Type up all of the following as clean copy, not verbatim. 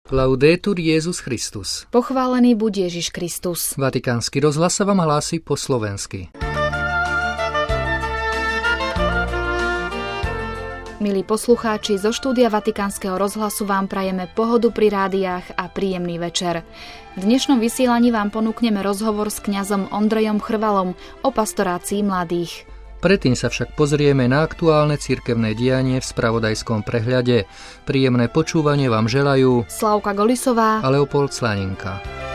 Laudetur Jesus Christus. Pochválený buď Ježiš Kristus. Vatikánsky rozhlas sa vám hlási po slovensky. Milí poslucháči, zo štúdia Vatikánskeho rozhlasu vám prajeme pohodu pri rádiách a príjemný večer. V dnešnom vysielaní vám ponúkneme rozhovor s kňazom Ondrejom Chrvalom o pastorácii mladých. Predtým sa však pozrieme na aktuálne cirkevné dianie v spravodajskom prehľade. Príjemné počúvanie vám želajú Slavka Golisová a Leopold Slaninka.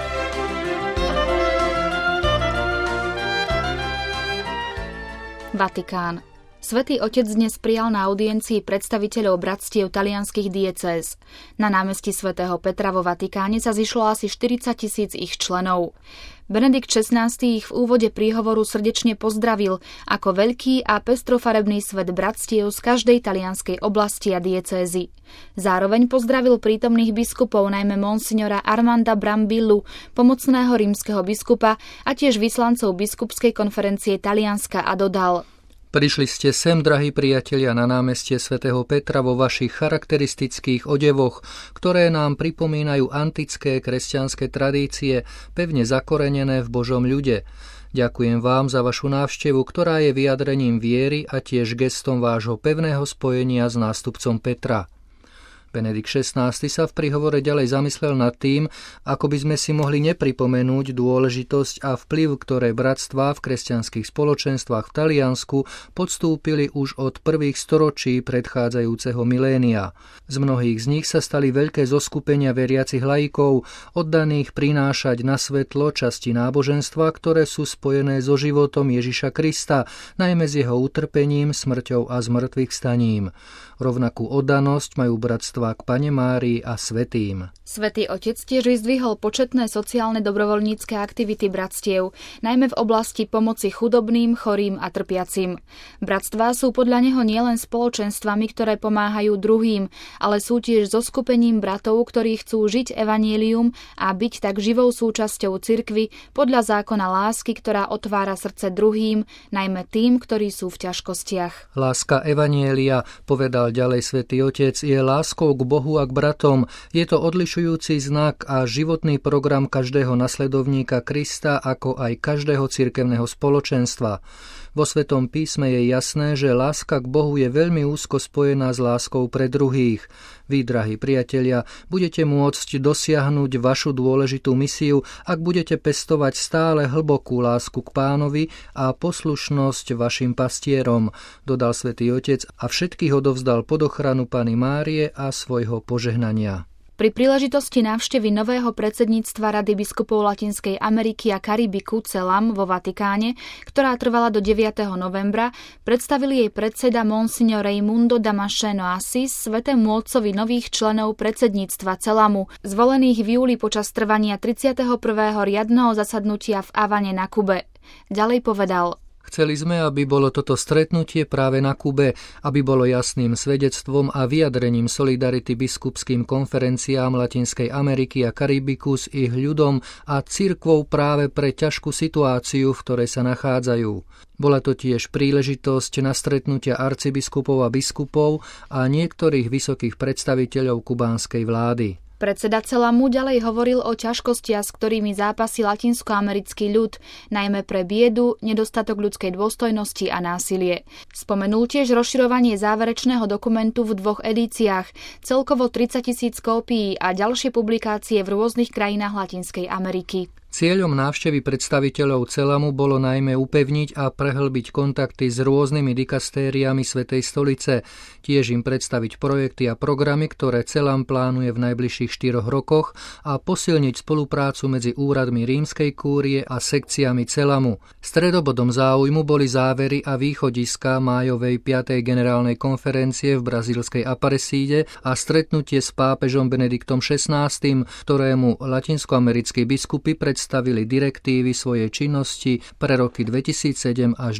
Vatikán. Svätý Otec dnes prijal na audiencii predstaviteľov bratstiev talianskych diecéz. Na námestí svätého Petra vo Vatikáne sa zišlo asi 40 000 ich členov. Benedikt XVI ich v úvode príhovoru srdečne pozdravil ako veľký a pestrofarebný svet bratstiev z každej talianskej oblasti a diecézy. Zároveň pozdravil prítomných biskupov, najmä monsignora Armanda Brambillu, pomocného rímskeho biskupa a tiež vyslancov biskupskej konferencie Talianska a dodal: Prišli ste sem, drahí priatelia, na námestie svätého Petra vo vašich charakteristických odevoch, ktoré nám pripomínajú antické kresťanské tradície, pevne zakorenené v Božom ľude. Ďakujem vám za vašu návštevu, ktorá je vyjadrením viery a tiež gestom vášho pevného spojenia s nástupcom Petra. Benedikt XVI sa v príhovore ďalej zamyslel nad tým, ako by sme si mohli nepripomenúť dôležitosť a vplyv, ktoré bratstvá v kresťanských spoločenstvách v Taliansku podstúpili už od prvých storočí predchádzajúceho milénia. Z mnohých z nich sa stali veľké zoskupenia veriacich laikov, oddaných prinášať na svetlo časti náboženstva, ktoré sú spojené so životom Ježiša Krista, najmä s jeho utrpením, smrťou a zmŕtvychvstaním. Rovnakú oddanosť majú bratstvá k Panne Márii a svätým. Svätý Otec tiež vyzdvihol početné sociálne dobrovoľnícke aktivity bratstiev, najmä v oblasti pomoci chudobným, chorým a trpiacim. Bratstvá sú podľa neho nielen spoločenstvami, ktoré pomáhajú druhým, ale sú tiež zoskupením bratov, ktorí chcú žiť evanjelium a byť tak živou súčasťou cirkvi podľa zákona lásky, ktorá otvára srdce druhým, najmä tým, ktorí sú v ťažkostiach. Láska evanjelia, povedal ďalej svätý Otec, je láskou k Bohu a k bratom. Je to odlišujúci znak a životný program každého nasledovníka Krista, ako aj každého cirkevného spoločenstva. Vo Svätom písme je jasné, že láska k Bohu je veľmi úzko spojená s láskou pre druhých. Vy, drahí priatelia, budete môcť dosiahnuť vašu dôležitú misiu, ak budete pestovať stále hlbokú lásku k Pánovi a poslušnosť vašim pastierom, dodal svätý Otec a všetkých odovzdal pod ochranu Panny Márie a svojho požehnania. Pri príležitosti návštevy nového predsedníctva Rady biskupov Latinskej Ameriky a Karibiku CELAM vo Vatikáne, ktorá trvala do 9. novembra, predstavili jej predseda Monsignor Raimundo Damasceno Assis svätému otcovi nových členov predsedníctva CELAMu, zvolených v júli počas trvania 31. riadneho zasadnutia v Havane na Kube. Ďalej povedal: Chceli sme, aby bolo toto stretnutie práve na Kube, aby bolo jasným svedectvom a vyjadrením solidarity biskupským konferenciám Latinskej Ameriky a Karibiku s ich ľudom a cirkvou práve pre ťažkú situáciu, v ktorej sa nachádzajú. Bola to tiež príležitosť na stretnutia arcibiskupov a biskupov a niektorých vysokých predstaviteľov kubánskej vlády. Predseda CELAMu ďalej hovoril o ťažkostiach, s ktorými zápasí latinskoamerický ľud, najmä pre biedu, nedostatok ľudskej dôstojnosti a násilie. Spomenul tiež rozširovanie záverečného dokumentu v 2 edíciách, celkovo 30 000 kópií a ďalšie publikácie v rôznych krajinách Latinskej Ameriky. Cieľom návštevy predstaviteľov CELAMu bolo najmä upevniť a prehlbiť kontakty s rôznymi dikastériami Svätej stolice, tiež im predstaviť projekty a programy, ktoré CELAM plánuje v najbližších 4 rokoch a posilniť spoluprácu medzi úradmi Rímskej kúrie a sekciami CELAMu. Stredobodom záujmu boli závery a východiská májovej 5. generálnej konferencie v brazílskej Aparecíde a stretnutie s pápežom Benediktom XVI, ktorému latinskoamerickí biskupy predstavili direktívy svojej činnosti pre roky 2007 až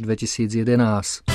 2011.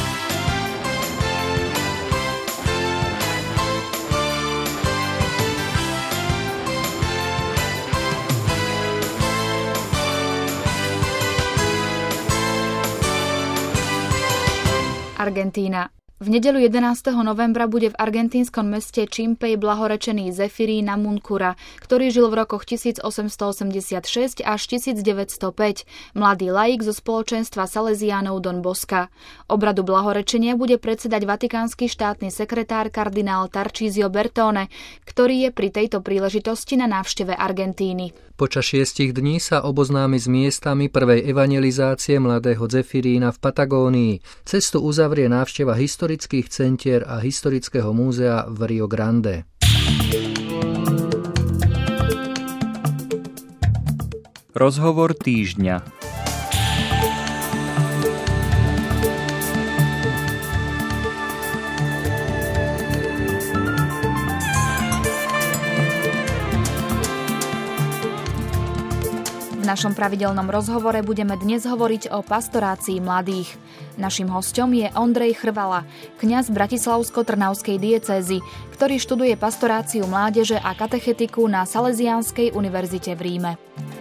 Argentína. V nedeľu 11. novembra bude v argentínskom meste Čimpej blahorečený Zefirín Amuncura, ktorý žil v rokoch 1886 až 1905, mladý laik zo spoločenstva Salesiánov Don Bosca. Obradu blahorečenia bude predsedať vatikánsky štátny sekretár kardinál Tarcísio Bertone, ktorý je pri tejto príležitosti na návšteve Argentíny. Počas 6 dní sa oboznámi s miestami prvej evangelizácie mladého Zefirína v Patagónii. Cestu uzavrie návšteva historických centier a historického múzea v Rio Grande. Rozhovor týždňa. V našom pravidelnom rozhovore budeme dnes hovoriť o pastorácii mladých. Naším hosťom je Ondrej Chrvala, kňaz Bratislavsko-Trnavskej diecézy, ktorý študuje pastoráciu mládeže a katechetiku na Salesiánskej univerzite v Ríme.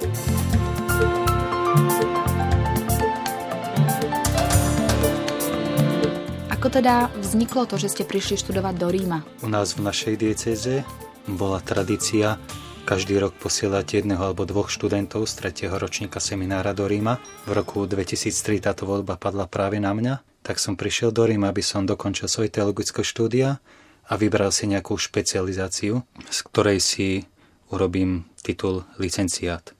Ako teda vzniklo to, že ste prišli študovať do Ríma? U nás v našej diecéze bola tradícia každý rok posielať jedného alebo dvoch študentov z 3. ročníka seminára do Ríma. V roku 2003 táto voľba padla práve na mňa, tak som prišiel do Ríma, aby som dokončil svoje teologické štúdia a vybral si nejakú špecializáciu, z ktorej si urobím titul licenciát.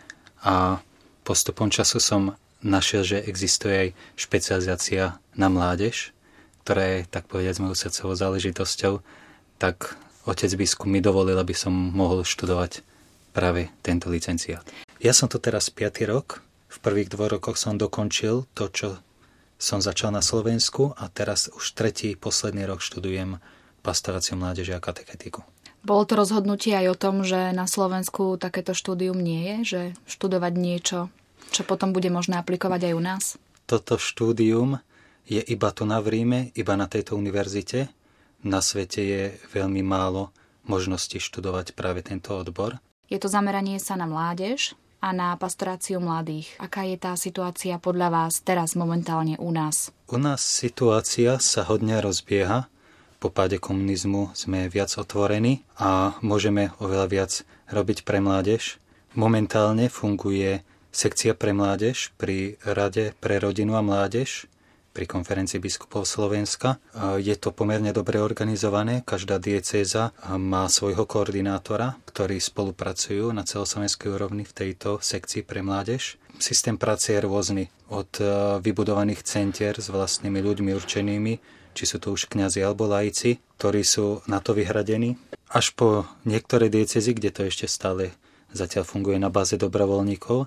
A postupom času som našiel, že existuje aj špecializácia na mládež, ktorá je, tak povedať, mojou srdcovou záležitosťou, tak otec biskup mi dovolil, aby som mohol študovať práve tento licenciát. Ja som to teraz 5. rok. V prvých 2 rokoch som dokončil to, čo som začal na Slovensku a teraz už 3. posledný rok študujem pastoráciu mládeže a katechetiku. Bolo to rozhodnutie aj o tom, že na Slovensku takéto štúdium nie je? Že študovať niečo, čo potom bude možné aplikovať aj u nás? Toto štúdium je iba tu na Ríme, iba na tejto univerzite. Na svete je veľmi málo možností študovať práve tento odbor. Je to zameranie sa na mládež a na pastoráciu mladých. Aká je tá situácia podľa vás teraz momentálne u nás? U nás situácia sa hodne rozbieha. Po páde komunizmu sme viac otvorení a môžeme oveľa viac robiť pre mládež. Momentálne funguje sekcia pre mládež pri Rade pre rodinu a mládež pri konferencii biskupov Slovenska. Je to pomerne dobre organizované. Každá diecéza má svojho koordinátora, ktorí spolupracujú na celoslovenskej úrovni v tejto sekcii pre mládež. Systém práce je rôzny. Od vybudovaných centier s vlastnými ľuďmi určenými, či sú to už kňazi alebo laici, ktorí sú na to vyhradení, až po niektoré diecézy, kde to ešte stále zatiaľ funguje na báze dobrovoľníkov,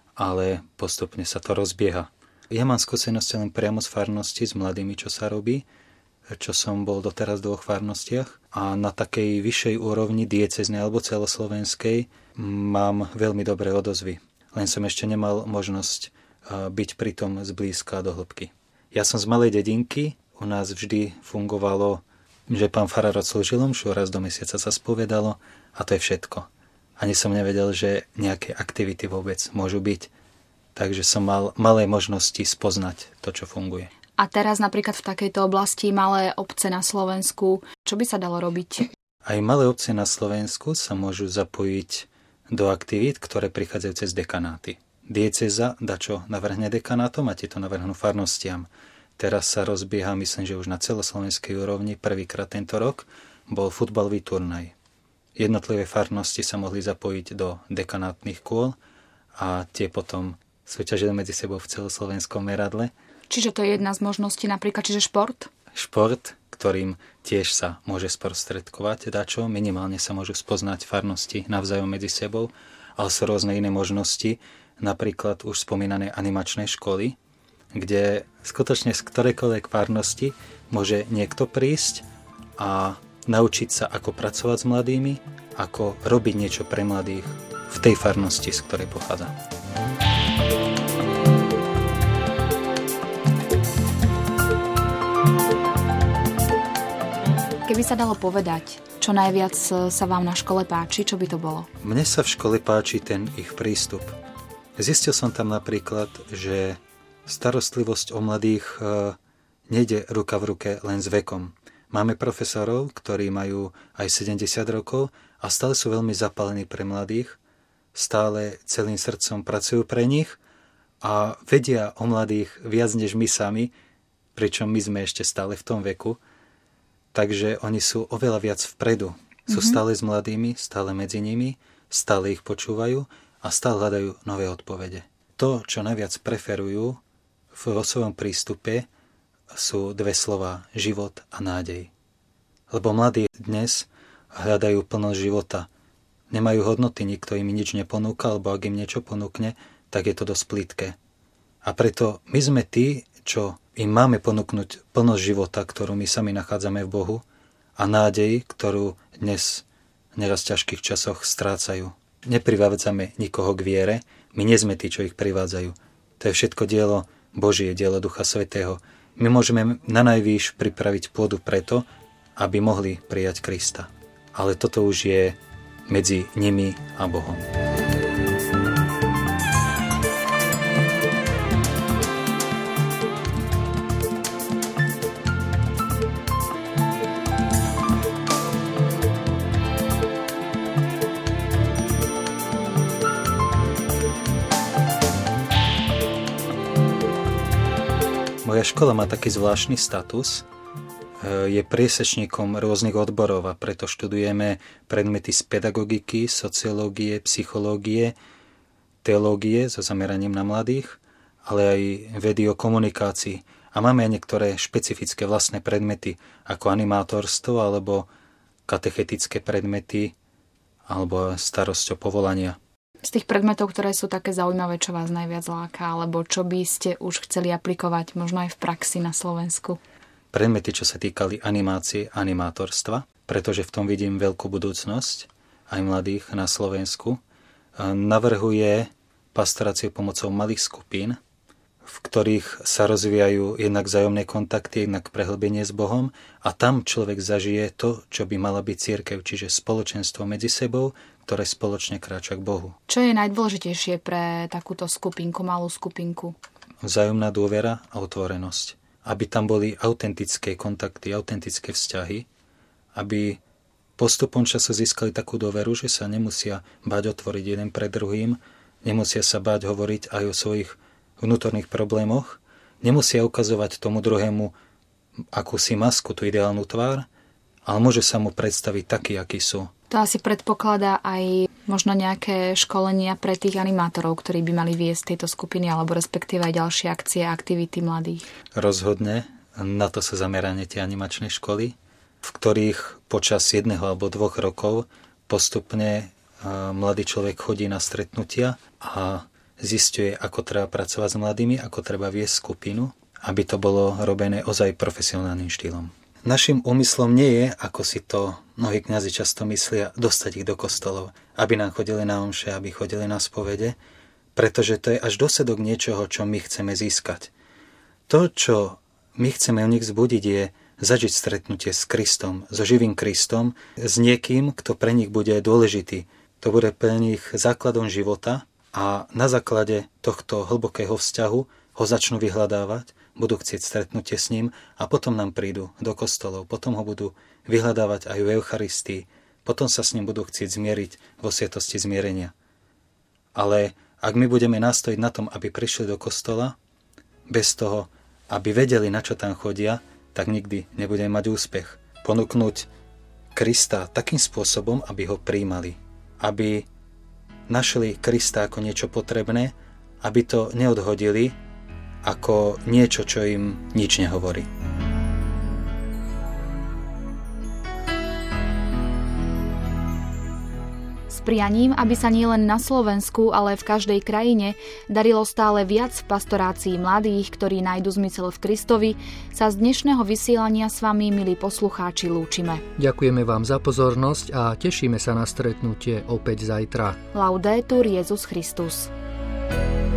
ale postupne sa to rozbieha. Ja mám skúsenosti len priamo z farnosti s mladými, čo sa robí, čo som bol doteraz v 2 farnostiach a na takej vyššej úrovni diecéznej alebo celoslovenskej mám veľmi dobré odozvy. Len som ešte nemal možnosť byť pritom zblízka do hĺbky. Ja som z malej dedinky, u nás vždy fungovalo, že pán farár odslúžil omšu, raz do mesiaca sa spovedalo a to je všetko. Ani som nevedel, že nejaké aktivity vôbec môžu byť. Takže som mal malé možnosti spoznať to, čo funguje. A teraz napríklad v takejto oblasti malé obce na Slovensku, čo by sa dalo robiť? Aj malé obce na Slovensku sa môžu zapojiť do aktivít, ktoré prichádzajú cez dekanáty. Diecéza dačo navrhne dekanátom a tieto navrhnú farnostiam. Teraz sa rozbieha, myslím, že už na celoslovenskej úrovni, prvýkrát tento rok, bol futbalový turnaj. Jednotlivé farnosti sa mohli zapojiť do dekanátnych kôl a tie potom súťažili medzi sebou v celoslovenskom meradle. Čiže to je jedna z možností, napríklad, čiže šport? Šport, ktorým tiež sa môže sprostredkovať dačo, minimálne sa môžu spoznať farnosti navzájom medzi sebou, ale sú rôzne iné možnosti, napríklad už spomínané animačné školy, kde skutočne z ktorejkoľvek farnosti môže niekto prísť a naučiť sa, ako pracovať s mladými, ako robiť niečo pre mladých v tej farnosti, z ktorej pochádza. Keby sa dalo povedať, čo najviac sa vám na škole páči, čo by to bolo? Mne sa v škole páči ten ich prístup. Zistil som tam napríklad, že starostlivosť o mladých nejde ruka v ruke len s vekom. Máme profesorov, ktorí majú aj 70 rokov a stále sú veľmi zapálení pre mladých, stále celým srdcom pracujú pre nich a vedia o mladých viac než my sami, pričom my sme ešte stále v tom veku. Takže oni sú oveľa viac vpredu. Sú stále s mladými, stále medzi nimi, stále ich počúvajú a stále hľadajú nové odpovede. To, čo najviac preferujú vo svojom prístupe, sú dve slová: život a nádej. Lebo mladí dnes hľadajú plnosť života. Nemajú hodnoty, nikto im nič neponúka, alebo ak im niečo ponúkne, tak je to dosť plítke. A preto my sme tí, čo im máme ponúknuť plnosť života, ktorú my sami nachádzame v Bohu, a nádej, ktorú dnes v neraz ťažkých časoch strácajú. Neprivádzame nikoho k viere, my nie sme tí, čo ich privádzajú. To je všetko dielo Božie, dielo Ducha Svätého. My môžeme nanajvýš pripraviť pôdu preto, aby mohli prijať Krista. Ale toto už je medzi nimi a Bohom. Moja škola má taký zvláštny status, je priesečníkom rôznych odborov a preto študujeme predmety z pedagogiky, sociológie, psychológie, teológie so zameraním na mladých, ale aj vedy o komunikácii. A máme aj niektoré špecifické vlastné predmety, ako animátorstvo alebo katechetické predmety alebo starosť o povolania. Z tých predmetov, ktoré sú také zaujímavé, čo vás najviac láka, alebo čo by ste už chceli aplikovať možno aj v praxi na Slovensku? Predmety, čo sa týkali animácie, animátorstva, pretože v tom vidím veľkú budúcnosť aj mladých na Slovensku. Navrhuje pastoráciu pomocou malých skupín, v ktorých sa rozvíjajú jednak vzájomné kontakty, jednak prehlbenie s Bohom a tam človek zažije to, čo by mala byť cirkev, čiže spoločenstvo medzi sebou, ktoré spoločne kráča k Bohu. Čo je najdôležitejšie pre takúto skupinku, malú skupinku? Vzájomná dôvera a otvorenosť. Aby tam boli autentické kontakty, autentické vzťahy, aby postupom času získali takú dôveru, že sa nemusia báť otvoriť jeden pred druhým, nemusia sa báť hovoriť aj o svojich vnútorných problémoch, nemusia ukazovať tomu druhému akúsi masku, tú ideálnu tvár, ale môže sa mu predstaviť taký, aký sú. To asi predpokladá aj možno nejaké školenia pre tých animátorov, ktorí by mali viesť tieto skupiny, alebo respektíve aj ďalšie akcie a aktivity mladých. Rozhodne, na to sa zamerane tie animačné školy, v ktorých počas 1 alebo 2 rokov postupne mladý človek chodí na stretnutia a zisťuje, ako treba pracovať s mladými, ako treba viesť skupinu, aby to bolo robené ozaj profesionálnym štýlom. Našim úmyslom nie je, ako si to mnohí kňazi často myslia, dostať ich do kostolov, aby nám chodili na omše, aby chodili na spovede, pretože to je až dôsledok niečoho, čo my chceme získať. To, čo my chceme u nich vzbudiť, je zažiť stretnutie s Kristom, so živým Kristom, s niekým, kto pre nich bude dôležitý. To bude pre nich základom života a na základe tohto hlbokého vzťahu ho začnú vyhľadávať, budú chcieť stretnutie s ním a potom nám prídu do kostolov, potom ho budú vyhľadávať aj v Eucharistii, potom sa s ním budú chcieť zmieriť vo sviatosti zmierenia. Ale ak my budeme nastojiť na tom, aby prišli do kostola, bez toho, aby vedeli, na čo tam chodia, tak nikdy nebudeme mať úspech. Ponúknuť Krista takým spôsobom, aby ho prijímali, aby našli Krista ako niečo potrebné, aby to neodhodili ako niečo, čo im nič nehovorí. S prianím, aby sa nielen na Slovensku, ale v každej krajine darilo stále viac v pastorácii mladých, ktorí nájdu zmysel v Kristovi, sa z dnešného vysielania s vami, milí poslucháči, lúčime. Ďakujeme vám za pozornosť a tešíme sa na stretnutie opäť zajtra. Laudetur Jesus Christus.